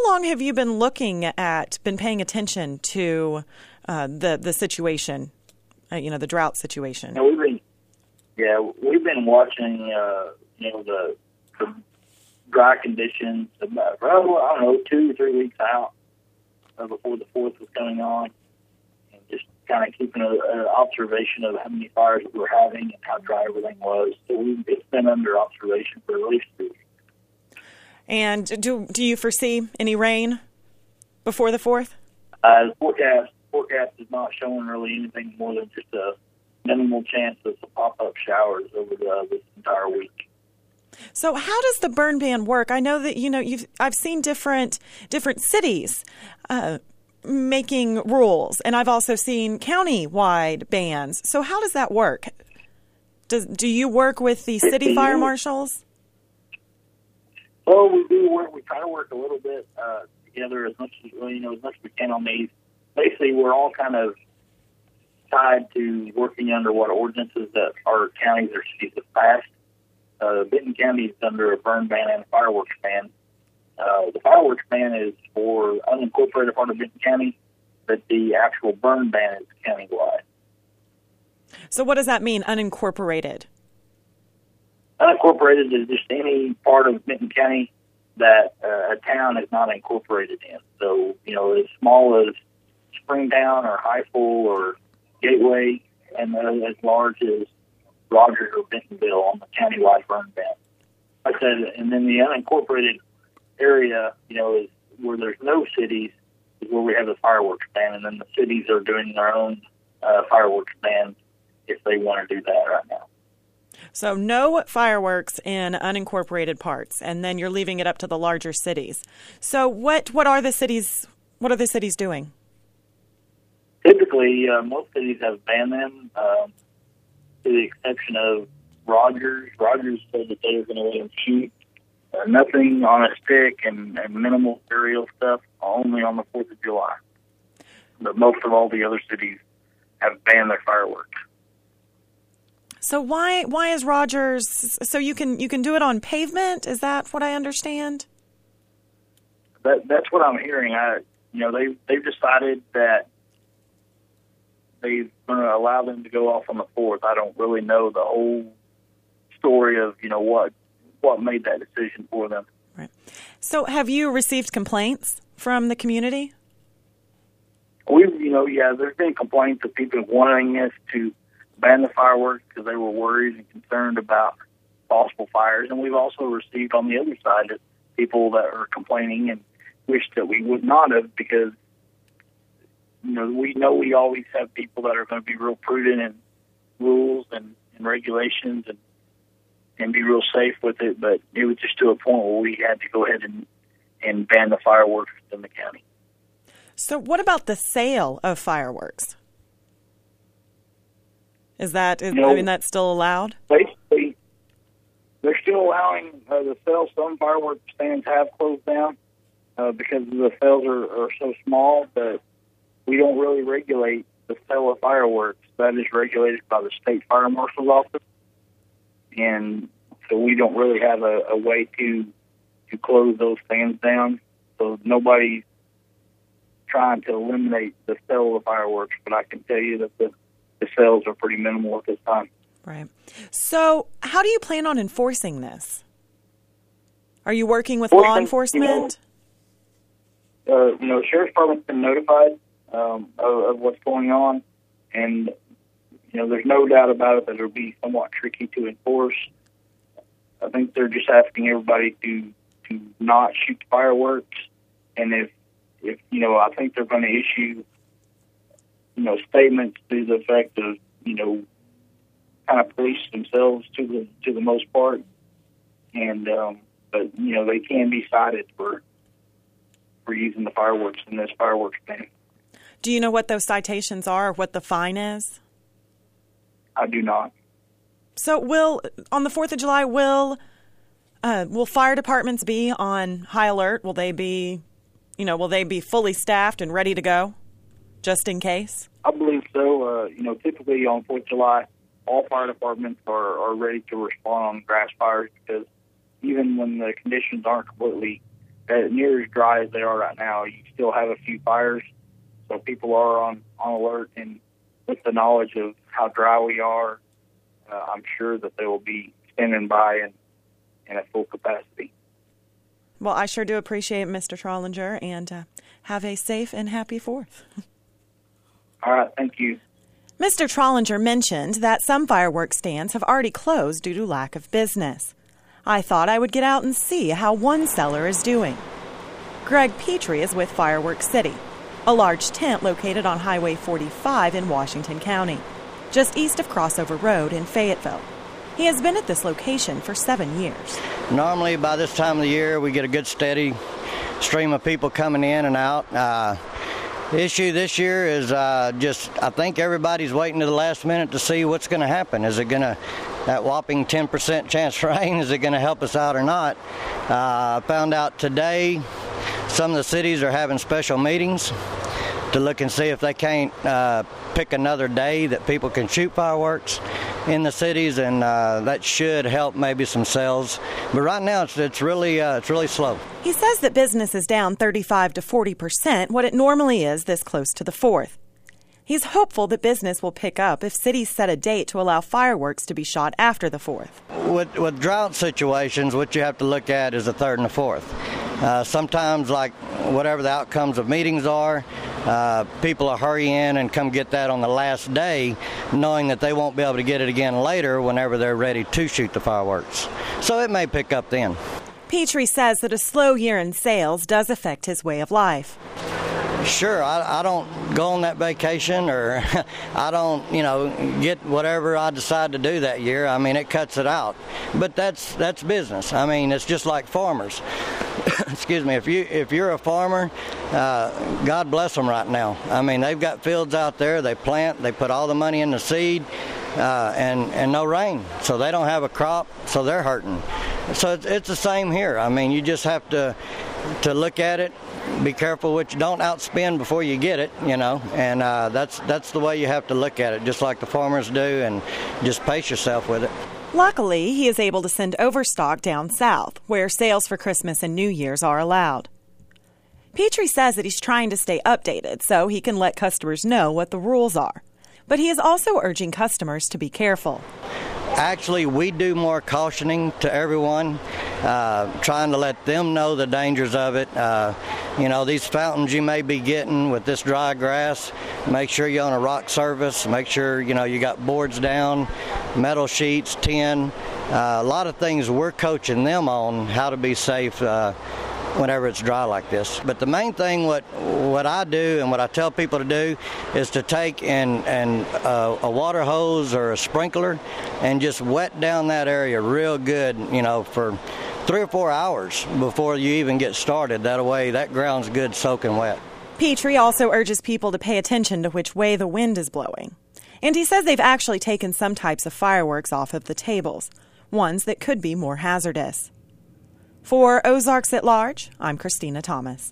long have you been been paying attention to the situation, the drought situation? We've been watching, the dry conditions about, I don't know, 2 or 3 weeks out before the 4th was going on, and just kind of keeping an observation of how many fires we were having and how dry everything was. So it's been under observation for at least 2 weeks. And do you foresee any rain before the 4th? The forecast is not showing really anything more than just a minimal chance of some pop-up showers over this entire week. So how does the burn ban work? I know that, I've seen different cities making rules, and I've also seen county-wide bans. So how does that work? Do you work with the city fire marshals? Well, we do work. We try to work a little bit together as much as we can on these. Basically, we're all kind of tied to working under what ordinances that our counties or cities have passed. Benton County is under a burn ban and a fireworks ban. The fireworks ban is for unincorporated part of Benton County, but the actual burn ban is countywide. So what does that mean, unincorporated? Unincorporated is just any part of Benton County that a town is not incorporated in. So, as small as Springtown or Highfield or Gateway, and as large as Rogers or Bentonville on the countywide burn ban. Like I said, and then the unincorporated area, is where there's no cities, is where we have the fireworks ban, and then the cities are doing their own fireworks ban if they want to do that right now. So no fireworks in unincorporated parts, and then you're leaving it up to the larger cities. So what are the cities doing? Typically, most cities have banned them, to the exception of Rogers. Rogers said that they were going to let them shoot nothing on a stick and minimal aerial stuff, only on the 4th of July. But most of all the other cities have banned their fireworks. So why is Rogers? So you can do it on pavement? Is that what I understand? That's what I'm hearing. They've decided that they're going to allow them to go off on the 4th. I don't really know the whole story of what made that decision for them. Right. So have you received complaints from the community? There's been complaints of people wanting us to ban the fireworks because they were worried and concerned about possible fires. And we've also received on the other side people that are complaining and wish that we would not have, because we know we always have people that are going to be real prudent in rules and regulations and be real safe with it. But it was just to a point where we had to go ahead and ban the fireworks in the county. So what about the sale of fireworks? Is that that's still allowed? Basically, they're still allowing the sale. Some fireworks stands have closed down because the sales are so small, but we don't really regulate the sale of fireworks. That is regulated by the state fire marshal's office, and so we don't really have a way to close those stands down. So nobody's trying to eliminate the sale of fireworks, but I can tell you that the sales are pretty minimal at this time. Right. So how do you plan on enforcing this? Are you working with law enforcement? Sheriff's Department's been notified of what's going on, and there's no doubt about it that it'll be somewhat tricky to enforce. I think they're just asking everybody to not shoot fireworks, and if I think they're going to issue statements to the effect of kind of police themselves to the most part, and but they can be cited for using the fireworks in this fireworks ban. Do you know what those citations are, or what the fine is? I do not. So on the 4th of July, will fire departments be on high alert? Will they be fully staffed and ready to go, just in case? I believe so. Typically on 4th of July, all fire departments are ready to respond on grass fires, because even when the conditions aren't completely near as dry as they are right now, you still have a few fires. So people are on alert, and with the knowledge of how dry we are, I'm sure that they will be standing by in at full capacity. Well, I sure do appreciate it, Mr. Trollinger, and have a safe and happy 4th. All right, thank you. Mr. Trollinger mentioned that some fireworks stands have already closed due to lack of business. I thought I would get out and see how one seller is doing. Greg Petrie is with Fireworks City, a large tent located on Highway 45 in Washington County, just east of Crossover Road in Fayetteville. He has been at this location for 7 years. Normally, by this time of the year, we get a good steady stream of people coming in and out. The issue this year is I think everybody's waiting to the last minute to see what's going to happen. Is it going to, that whopping 10% chance rain, is it going to help us out or not? I found out today some of the cities are having special meetings to look and see if they can't pick another day that people can shoot fireworks in the cities, and that should help maybe some sales. But right now, it's really slow. He says that business is down 35 to 40% what it normally is this close to the 4th. He's hopeful that business will pick up if cities set a date to allow fireworks to be shot after the 4th. With drought situations, what you have to look at is the 3rd and the 4th. Sometimes, like whatever the outcomes of meetings are, people will hurry in and come get that on the last day, knowing that they won't be able to get it again later whenever they're ready to shoot the fireworks. So it may pick up then. Petrie says that a slow year in sales does affect his way of life. Sure, I don't go on that vacation, or I don't, get whatever I decide to do that year. I mean, it cuts it out. But that's business. I mean, it's just like farmers. Excuse me. If you're a farmer, God bless them right now. I mean, they've got fields out there. They plant. They put all the money in the seed, and no rain, so they don't have a crop. So they're hurting. So it's the same here. I mean, you just have to look at it. Be careful what you don't outspend before you get it, and that's the way you have to look at it, just like the farmers do, and just pace yourself with it. Luckily, he is able to send overstock down south, where sales for Christmas and New Year's are allowed. Petrie says that he's trying to stay updated so he can let customers know what the rules are. But he is also urging customers to be careful. Actually, we do more cautioning to everyone, trying to let them know the dangers of it. These fountains you may be getting with this dry grass, make sure you're on a rock surface, make sure, you got boards down, metal sheets, tin. A lot of things we're coaching them on how to be safe whenever it's dry like this. But the main thing, what I do and what I tell people to do is to take a water hose or a sprinkler and just wet down that area real good, for 3 or 4 hours before you even get started. That way, that ground's good soaking wet. Petrie also urges people to pay attention to which way the wind is blowing. And he says they've actually taken some types of fireworks off of the tables, ones that could be more hazardous. For Ozarks at Large, I'm Christina Thomas.